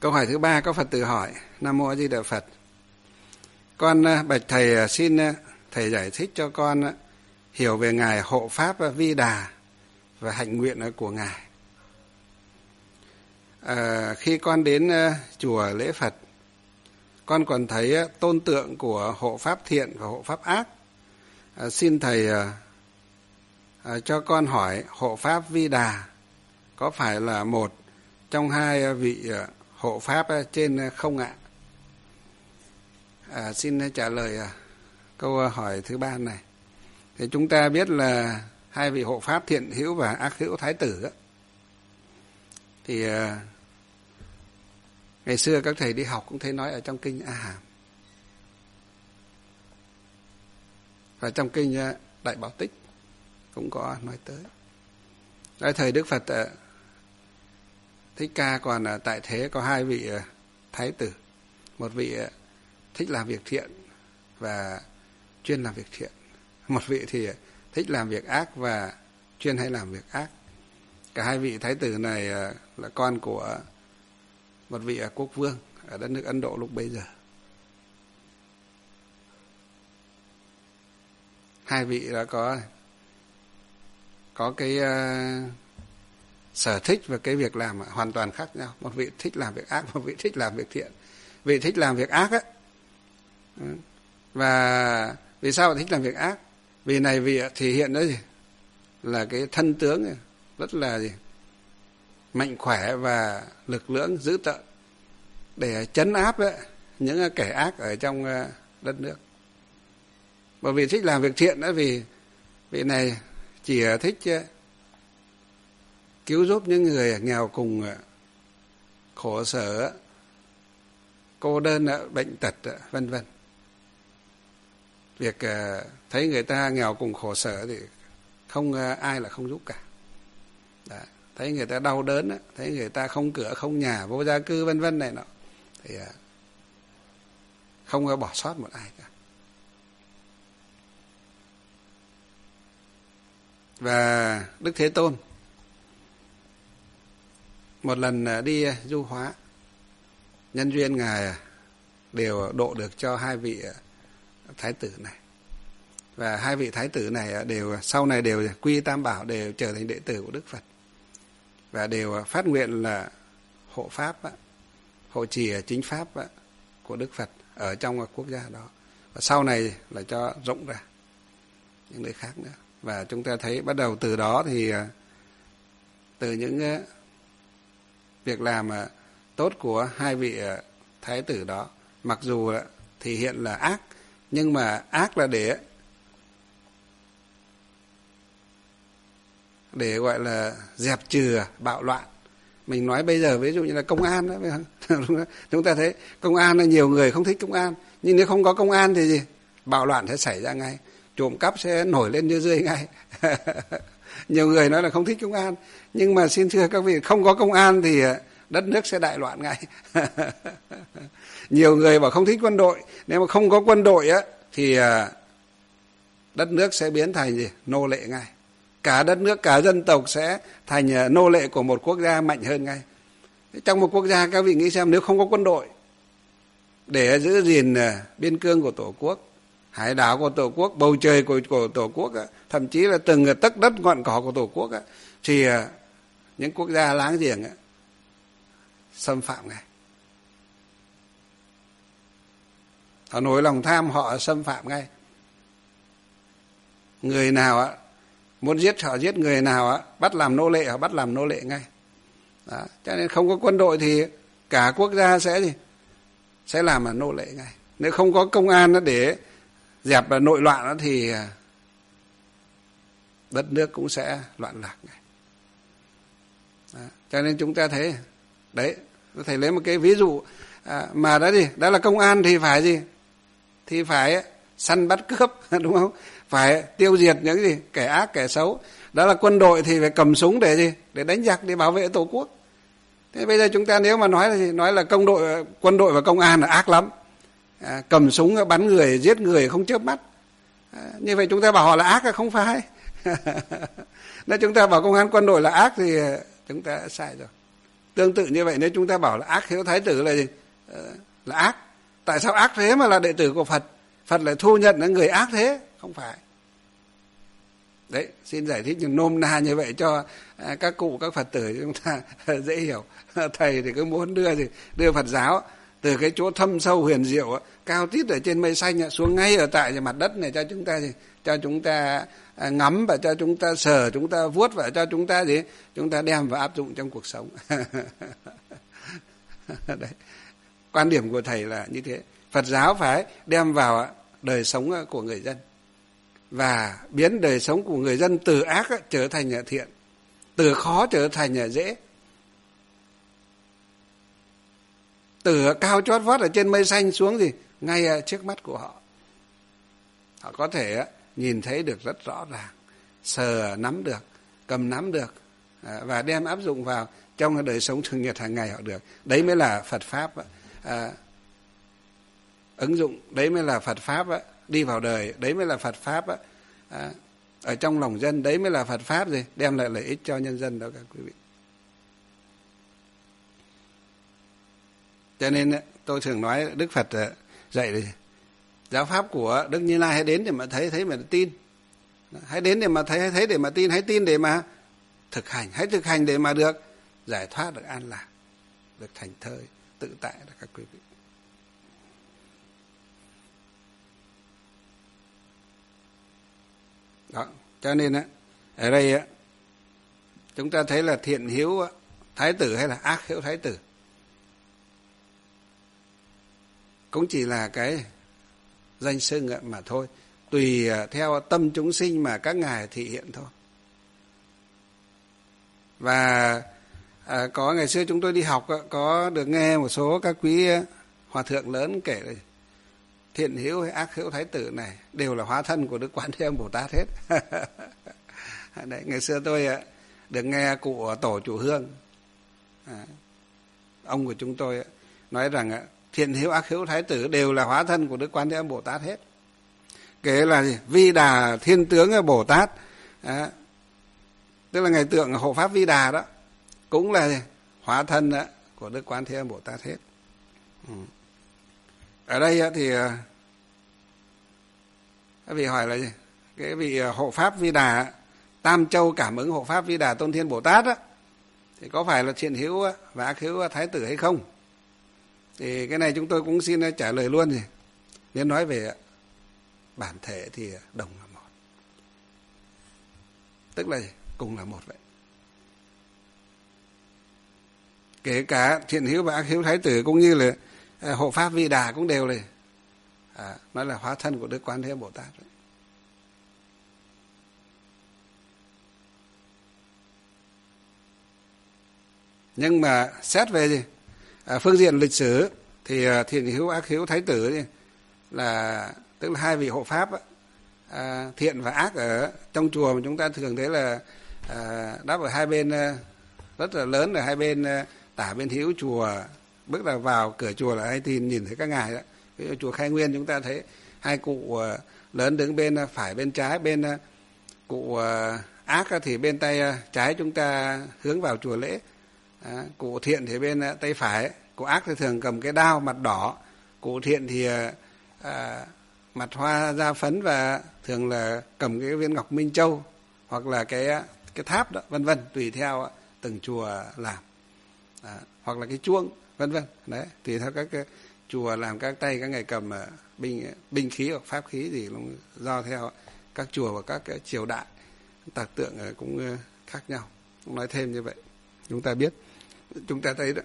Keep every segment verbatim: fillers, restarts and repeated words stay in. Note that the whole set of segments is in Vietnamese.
Câu hỏi thứ ba có Phật tử hỏi: Nam mô A Di Đà Phật. Con bạch thầy, xin thầy giải thích cho con hiểu về ngài hộ pháp Vi Đà và hạnh nguyện của ngài. À, khi con đến chùa lễ Phật, con còn thấy tôn tượng của hộ pháp thiện và hộ pháp ác. À, xin thầy à, cho con hỏi hộ pháp Vi Đà có phải là một trong hai vị hộ pháp trên không ạ? À, xin trả lời câu hỏi thứ ba này. Thì chúng ta biết là hai vị hộ pháp thiện hữu và ác hữu thái tử đó. Thì à, ngày xưa các thầy đi học cũng thấy nói ở trong kinh A Hàm và trong kinh Đại Bảo Tích cũng có nói tới. Tại thời Đức Phật Thích Ca còn tại thế có hai vị thái tử, một vị thích làm việc thiện và chuyên làm việc thiện, một vị thì thích làm việc ác và chuyên hay làm việc ác. Cả hai vị thái tử này là con của một vị quốc vương ở đất nước Ấn Độ lúc bấy giờ. Hai vị đã có có cái uh, sở thích và cái việc làm hoàn toàn khác nhau. Một vị thích làm việc ác, một vị thích làm việc thiện. Vị thích làm việc ác á. Và vì sao thích làm việc ác? Vì này vị thể hiện đó gì? Là cái thân tướng rất là gì? Mạnh khỏe và lực lưỡng dữ tợn để trấn áp ấy, những kẻ ác ở trong đất nước. Bởi vì thích làm việc thiện đó, vì vị này chỉ thích cứu giúp những người nghèo cùng, khổ sở, cô đơn, bệnh tật, vân vân. Việc thấy người ta nghèo cùng khổ sở thì không ai là không giúp cả. Đấy. Thấy người ta đau đớn, thấy người ta không cửa, không nhà, vô gia cư, vân vân này nọ, thì không bỏ sót một ai cả. Và Đức Thế Tôn một lần đi du hóa, nhân duyên ngài đều độ được cho hai vị thái tử này. Và hai vị thái tử này đều sau này đều quy tam bảo, đều trở thành đệ tử của Đức Phật. Và đều phát nguyện là hộ pháp, hộ trì chính pháp của Đức Phật ở trong quốc gia đó. Và sau này là cho rộng ra những nơi khác nữa. Và chúng ta thấy bắt đầu từ đó thì từ những việc làm tốt của hai vị thái tử đó, mặc dù thể hiện là ác, nhưng mà ác là để để gọi là dẹp trừ bạo loạn. Mình nói bây giờ ví dụ như là công an đó, chúng ta thấy công an là nhiều người không thích công an, nhưng nếu không có công an thì gì? Bạo loạn sẽ xảy ra ngay, trộm cắp sẽ nổi lên như rươi ngay. Nhiều người nói là không thích công an, nhưng mà xin thưa các vị, không có công an thì đất nước sẽ đại loạn ngay. Nhiều người bảo không thích quân đội, nếu mà không có quân đội á thì đất nước sẽ biến thành gì? Nô lệ ngay. Cả đất nước, cả dân tộc sẽ thành nô lệ của một quốc gia mạnh hơn ngay. Trong một quốc gia các vị nghĩ xem, nếu không có quân đội để giữ gìn biên cương của Tổ quốc, hải đảo của Tổ quốc, bầu trời của, của Tổ quốc, thậm chí là từng tấc đất ngọn cỏ của Tổ quốc, thì những quốc gia láng giềng xâm phạm ngay. Họ nổi lòng tham, họ xâm phạm ngay. Người nào muốn giết họ giết, người nào bắt làm nô lệ họ bắt làm nô lệ ngay. Đó. Cho nên không có quân đội thì cả quốc gia sẽ gì? Sẽ làm là nô lệ ngay. Nếu không có công an để dẹp nội loạn thì đất nước cũng sẽ loạn lạc ngay. Đó. Cho nên chúng ta thấy đấy, thầy lấy một cái ví dụ à, mà đó gì? Đó là công an thì phải gì? Thì phải săn bắt cướp, đúng không? Phải tiêu diệt những gì? Kẻ ác, kẻ xấu. Đó là quân đội thì phải cầm súng để gì? Để đánh giặc, để bảo vệ Tổ quốc. Thế bây giờ chúng ta nếu mà nói là gì? Nói là công đội, quân đội và công an là ác lắm. À, cầm súng bắn người, giết người không chớp mắt. À, như vậy chúng ta bảo họ là ác là không phải. Nếu chúng ta bảo công an quân đội là ác thì chúng ta sai rồi. Tương tự như vậy, nếu chúng ta bảo là ác hiếu thái tử là gì? Là ác. Tại sao ác thế mà là đệ tử của Phật? Phật lại thu nhận là người ác thế? Không phải. Đấy, xin giải thích nôm na như vậy cho các cụ, các Phật tử chúng ta dễ hiểu. Thầy thì cứ muốn đưa thì đưa Phật giáo từ cái chỗ thâm sâu huyền diệu, cao tít ở trên mây xanh xuống ngay ở tại mặt đất này cho chúng ta gì? Cho chúng ta ngắm và cho chúng ta sờ, chúng ta vuốt và cho chúng ta gì? Chúng ta đem và áp dụng trong cuộc sống. Đấy. Quan điểm của thầy là như thế. Phật giáo phải đem vào đời sống của người dân và biến đời sống của người dân từ ác trở thành thiện, từ khó trở thành dễ, từ cao chót vót ở trên mây xanh xuống gì ngay trước mắt của họ. Họ có thể nhìn thấy được rất rõ ràng, sờ nắm được, cầm nắm được và đem áp dụng vào trong đời sống thường nhật hàng ngày họ được. Đấy mới là Phật pháp à, ứng dụng, đấy mới là Phật pháp á, đi vào đời, đấy mới là Phật pháp á, à, ở trong lòng dân, đấy mới là Phật pháp gì đem lại lợi ích cho nhân dân đó các quý vị. Cho nên tôi thường nói Đức Phật dạy là giáo pháp của Đức Như Lai hãy đến để mà thấy, thấy mà tin, hãy đến để mà thấy, hãy thấy để mà tin, hãy tin để mà thực hành, hãy thực hành để mà được giải thoát, được an lạc, được thành thơi tự tại đó các quý vị. Đó, cho nên á, ở đây á, chúng ta thấy là thiện hiếu thái tử hay là ác hiếu thái tử cũng chỉ là cái danh xưng mà thôi, tùy theo tâm chúng sinh mà các ngài thị hiện thôi. Và à, có ngày xưa chúng tôi đi học có được nghe một số các quý hòa thượng lớn kể là thiện hiếu hay ác hiếu thái tử này đều là hóa thân của Đức Quán Thế Âm Bồ Tát hết. Đấy, ngày xưa tôi được nghe cụ tổ chủ Hương, à, ông của chúng tôi nói rằng thiện hiếu ác hiếu thái tử đều là hóa thân của Đức Quán Thế Âm Bồ Tát hết. Kể là gì? Vi Đà Thiên Tướng Bồ Tát, à, tức là ngày tượng hộ pháp Vi Đà đó cũng là hóa thân đó, của Đức Quán Thế Âm Bồ Tát hết. Ừ. Ở đây thì các vị hỏi là gì? Cái vị hộ pháp Vi Đà, Tam Châu Cảm Ứng hộ pháp Vi Đà Tôn Thiên Bồ Tát đó, thì có phải là thiện hiếu và ác hiếu thái tử hay không? Thì cái này chúng tôi cũng xin trả lời luôn gì. Nếu nói về bản thể thì đồng là một, tức là cùng là một vậy. Kể cả thiện hiếu và ác hiếu thái tử cũng như là hộ pháp Vi Đà cũng đều là à, nói là hóa thân của Đức Quán Thế Âm Bồ Tát vậy. Nhưng mà xét về gì? À, phương diện lịch sử thì thiện hiếu ác hiếu thái tử ấy, là tức là hai vị hộ pháp ấy, à, thiện và ác ở trong chùa mà chúng ta thường thấy là à, đáp ở hai bên rất là lớn, ở hai bên tả bên hữu chùa, bước là vào cửa chùa là hay tin nhìn thấy các ngài đó. Ví dụ chùa Khai Nguyên chúng ta thấy hai cụ lớn đứng bên phải bên trái, bên cụ ác thì bên tay trái chúng ta hướng vào chùa lễ. À, cụ thiện thì bên tay phải, cụ ác thì thường cầm cái đao mặt đỏ, cụ thiện thì à, mặt hoa da phấn và thường là cầm cái viên ngọc Minh Châu hoặc là cái cái tháp đó, vân vân, tùy theo từng chùa làm, à, hoặc là cái chuông, vân vân, đấy, tùy theo các cái chùa làm các tay các ngài cầm binh binh khí hoặc pháp khí gì cũng do theo các chùa và các cái triều đại tạc tượng cũng khác nhau. Cũng nói thêm như vậy chúng ta biết, chúng ta thấy đó.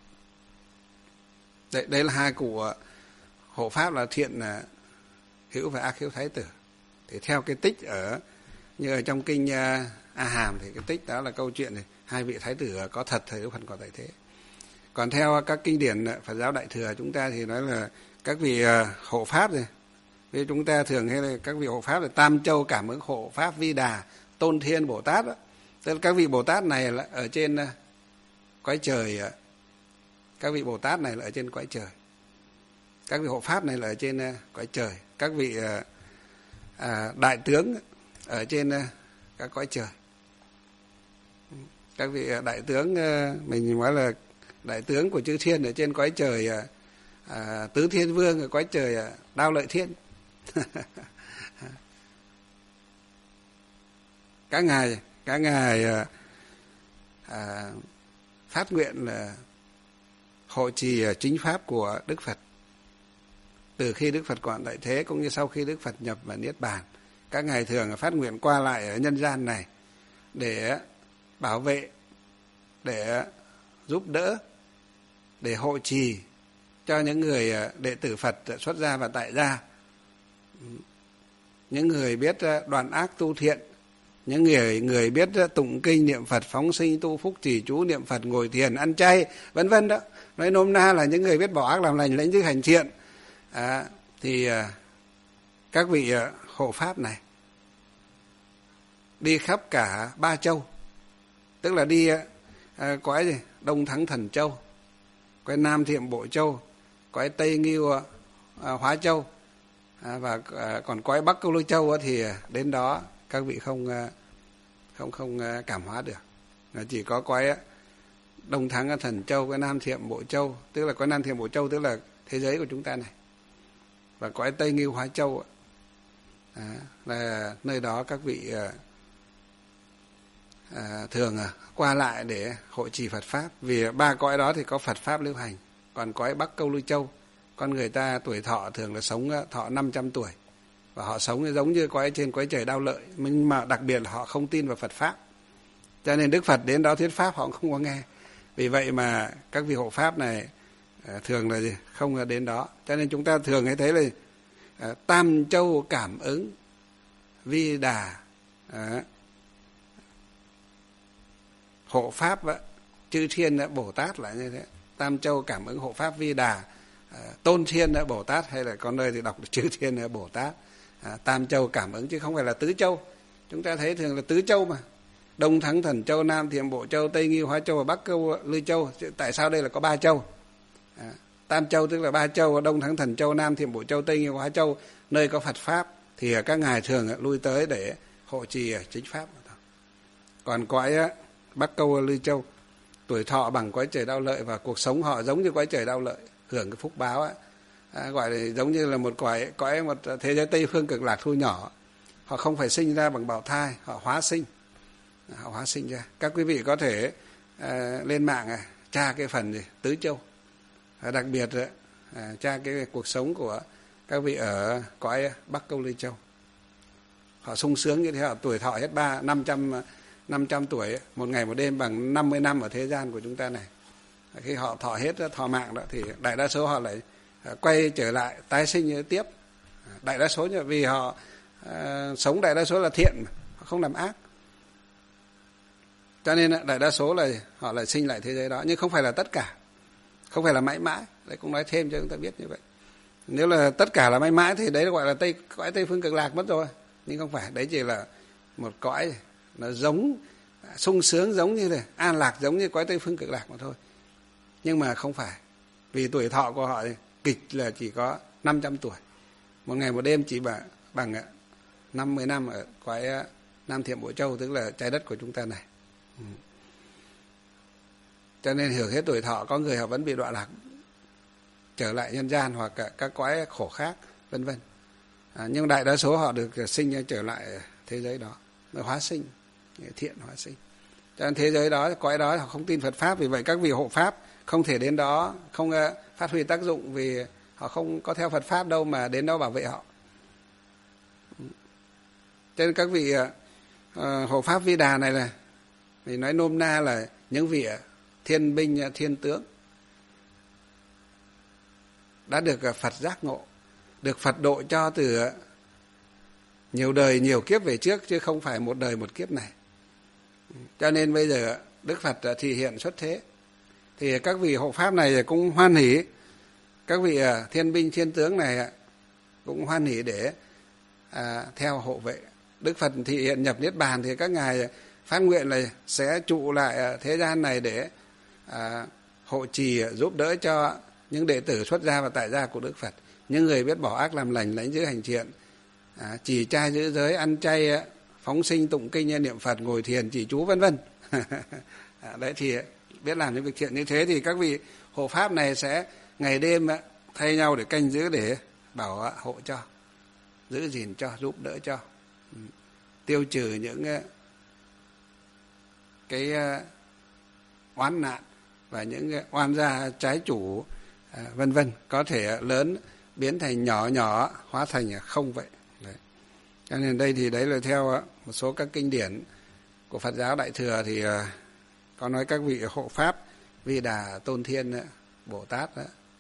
Đấy, đấy là hai cụ hộ pháp là thiện hiếu và ác hiếu thái tử. Thì theo cái tích ở như ở trong kinh A Hàm thì cái tích đó là câu chuyện này hai vị thái tử có thật, thời Đức Phật có tại thế. Còn theo các kinh điển Phật giáo Đại Thừa chúng ta thì nói là các vị hộ pháp này, vì chúng ta thường hay là các vị hộ pháp là Tam Châu Cảm Ứng hộ pháp Vi Đà Tôn Thiên Bồ Tát đó. Tức là các vị Bồ Tát này là ở trên cõi trời, các vị Bồ Tát này là ở trên cõi trời, các vị hộ pháp này là ở trên cõi trời, các vị à, đại tướng ở trên các cõi trời. Các vị đại tướng mình nói là đại tướng của chư thiên ở trên cõi trời à, à, tứ thiên vương, ở cõi trời à, Đao Lợi Thiên. Các ngài các ngài à, à, phát nguyện là hộ trì chính pháp của Đức Phật. Từ khi Đức Phật còn tại thế cũng như sau khi Đức Phật nhập vào Niết Bàn, các ngài thường phát nguyện qua lại ở nhân gian này để bảo vệ, để giúp đỡ, để hộ trì cho những người đệ tử Phật xuất gia và tại gia, những người biết đoạn ác tu thiện, những người người biết tụng kinh niệm Phật, phóng sinh tu phúc, trì chú niệm Phật, ngồi thiền, ăn chay, vân vân đó. Nói nôm na là những người biết bỏ ác làm lành, lãnh giữ hành thiện. À, thì à, các vị à, hộ pháp này đi khắp cả ba châu, tức là đi à, cõi gì? Đông Thắng Thần Châu, cõi Nam Thiệm Bộ Châu, cõi Tây Ngưu à, Hóa Châu, à, và à, còn cõi Bắc Câu Lư Châu thì đến đó các vị không không không cảm hóa được. Chỉ có cõi Đông Thắng Thần Châu, cõi Nam Thiệm Bộ Châu, tức là cõi Nam Thiệm Bộ Châu tức là thế giới của chúng ta này, và cõi Tây Ngưu Hóa Châu à, là nơi đó các vị à, à, thường à, qua lại để hộ trì Phật pháp. Vì ba cõi đó thì có Phật pháp lưu hành. Còn cõi Bắc Câu Lư Châu, con người ta tuổi thọ thường là sống thọ năm trăm tuổi, và họ sống giống như cõi trên cõi trời Đao Lợi, nhưng mà đặc biệt là họ không tin vào Phật pháp, cho nên Đức Phật đến đó thuyết pháp họ không có nghe. Vì vậy mà các vị hộ pháp này à, thường là gì? Không đến đó. Cho nên chúng ta thường hay thấy là à, tam châu cảm ứng vi đà à, hộ pháp á, chư thiên á, Bồ Tát là như thế. Tam châu cảm ứng hộ pháp vi đà à, tôn thiên á, Bồ Tát, hay là con nơi thì đọc chư thiên á, Bồ Tát. À, tam châu cảm ứng chứ không phải là tứ châu. Chúng ta thấy thường là tứ châu mà, Đông Thắng Thần Châu, Nam Thiệm Bộ Châu, Tây Ngưu Hóa Châu và Bắc Câu Lư Châu. Tại sao đây là có ba châu? À, tam châu tức là ba châu: Đông Thắng Thần Châu, Nam Thiệm Bộ Châu, Tây Ngưu Hóa Châu, nơi có Phật pháp thì các ngài thường lui tới để hộ trì chính pháp. Còn cõi Bắc Câu Lư Châu, tuổi thọ bằng cõi trời Đao Lợi và cuộc sống họ giống như cõi trời Đao Lợi, hưởng cái phúc báo á, à, gọi là giống như là một cõi cõi một thế giới Tây phương cực lạc thu nhỏ. Họ không phải sinh ra bằng bào thai, họ hóa sinh, họ hóa sinh ra. Các quý vị có thể à, lên mạng à, tra cái phần gì tứ châu, à, đặc biệt à, tra cái cuộc sống của các vị ở cõi Bắc Câu Lư Châu. Họ sung sướng như thế, họ tuổi thọ hết ba năm trăm năm trăm tuổi, một ngày một đêm bằng năm mươi năm ở thế gian của chúng ta này. Khi họ thọ hết thọ mạng đó thì đại đa số họ lại quay trở lại tái sinh tiếp. Đại đa số vì họ à, sống đại đa số là thiện mà, họ không làm ác, cho nên đại đa số là họ lại sinh lại thế giới đó. Nhưng không phải là tất cả, không phải là mãi mãi. Đấy cũng nói thêm cho chúng ta biết như vậy. Nếu là tất cả là mãi mãi thì đấy gọi là tây cõi Tây phương cực lạc mất rồi. Nhưng không phải, đấy chỉ là một cõi nó giống sung sướng, giống như này an lạc, giống như cõi Tây phương cực lạc mà thôi. Nhưng mà không phải, vì tuổi thọ của họ kịch là chỉ có năm trăm tuổi, một ngày một đêm chỉ bằng bằng năm mươi năm ở cõi Nam Thiệm Bộ Châu, tức là trái đất của chúng ta này. Ừ. Cho nên hưởng hết tuổi thọ, có người họ vẫn bị đọa lạc trở lại nhân gian hoặc các cõi khổ khác, vân vân. À, nhưng đại đa số họ được sinh trở lại thế giới đó, hóa sinh, thiện hóa sinh. Cho nên thế giới đó, cõi đó họ không tin Phật pháp, vì vậy các vị hộ pháp không thể đến đó, không phát huy tác dụng, vì họ không có theo Phật pháp đâu mà đến đó bảo vệ họ. Cho nên các vị uh, hộ pháp vi đà này là, vì nói nôm na là những vị thiên binh thiên tướng đã được Phật giác ngộ, được Phật độ cho từ nhiều đời nhiều kiếp về trước, chứ không phải một đời một kiếp này. Cho nên bây giờ Đức Phật thị hiện xuất thế, thì các vị hộ pháp này cũng hoan hỷ, các vị thiên binh thiên tướng này cũng hoan hỷ để à, theo hộ vệ. Đức Phật thị hiện nhập Niết Bàn thì các ngài phát nguyện là sẽ trụ lại thế gian này để à, hộ trì giúp đỡ cho những đệ tử xuất gia và tại gia của Đức Phật, những người biết bỏ ác làm lành, lãnh giữ hành thiện, à, trì trai giữ giới, ăn chay, phóng sinh tụng kinh niệm Phật, ngồi thiền trì chú, vân vân. Đấy thì biết làm những việc thiện như thế thì các vị hộ pháp này sẽ ngày đêm thay nhau để canh giữ, để bảo hộ cho, giữ gìn cho, giúp đỡ cho, tiêu trừ những cái oán nạn và những oan gia trái chủ, vân vân, có thể lớn biến thành nhỏ, nhỏ hóa thành không vậy. Đấy. Cho nên đây thì đấy là theo một số các kinh điển của Phật giáo Đại thừa thì có nói các vị hộ pháp Vi Đà Tôn Thiên Bồ Tát đó.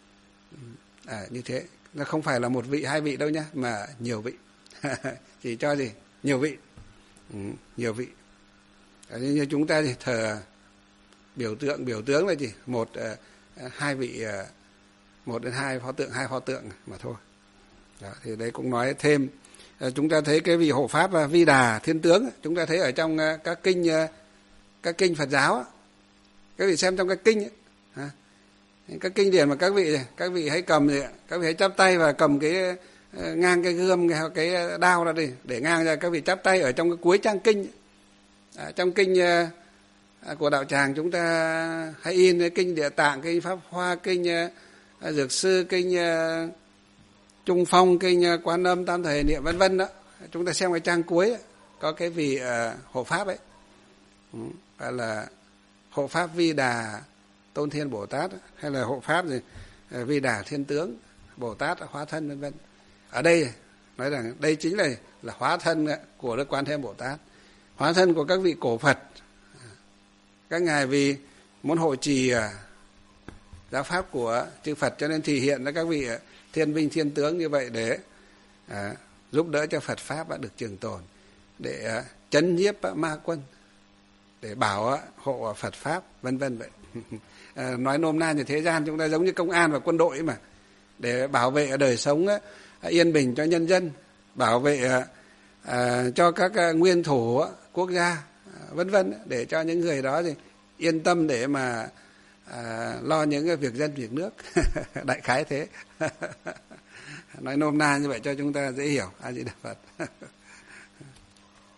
À, như thế, nó không phải là một vị hai vị đâu nhá, mà nhiều vị. Chỉ cho gì? Nhiều vị. Ừ, nhiều vị. Như chúng ta thì thờ biểu tượng, biểu tướng là gì? Một, uh, hai vị, uh, một đến hai pho tượng, hai pho tượng mà thôi. Đó, thì đấy cũng nói thêm. Uh, chúng ta thấy cái vị hộ pháp uh, Vi Đà Thiên Tướng, chúng ta thấy ở trong uh, các kinh uh, các kinh Phật giáo. Uh, các vị xem trong các kinh, uh, các kinh điển mà các vị các vị hãy cầm, các vị hãy chắp tay và cầm cái uh, ngang cái gươm, cái, cái đao ra đi, để ngang ra, các vị chắp tay ở trong cái cuối trang kinh. À, trong kinh uh, của đạo tràng chúng ta hay in cái kinh Địa Tạng, kinh Pháp Hoa, kinh uh, Dược Sư, kinh uh, Trung Phong, kinh uh, Quan Âm Tam Thời Niệm, vân vân đó. Chúng ta xem cái trang cuối ấy, có cái vị uh, hộ pháp ấy, ừ, gọi là hộ pháp Vi Đà Tôn Thiên Bồ Tát, hay là hộ pháp gì uh, Vi Đà Thiên Tướng Bồ Tát hóa thân, vân vân. Ở đây nói rằng đây chính là là hóa thân của Đức Quan Thế Âm Bồ Tát, hóa thân của các vị cổ Phật. Các ngài vì muốn hộ trì giáo pháp của chư Phật, cho nên thì hiện ra các vị thiên binh thiên tướng như vậy để à, giúp đỡ cho Phật pháp đã được trường tồn, để à, chấn nhiếp ma quân, để bảo hộ Phật pháp, vân vân vậy. À, nói nôm na như thế gian chúng ta giống như công an và quân đội mà, để bảo vệ đời sống à, yên bình cho nhân dân, bảo vệ à, à, cho các à, nguyên thủ à, quốc gia, à, vân vân, để cho những người đó thì yên tâm để mà à, lo những cái việc dân việc nước. Đại khái thế. Nói nôm na như vậy cho chúng ta dễ hiểu. A Di Đà Phật.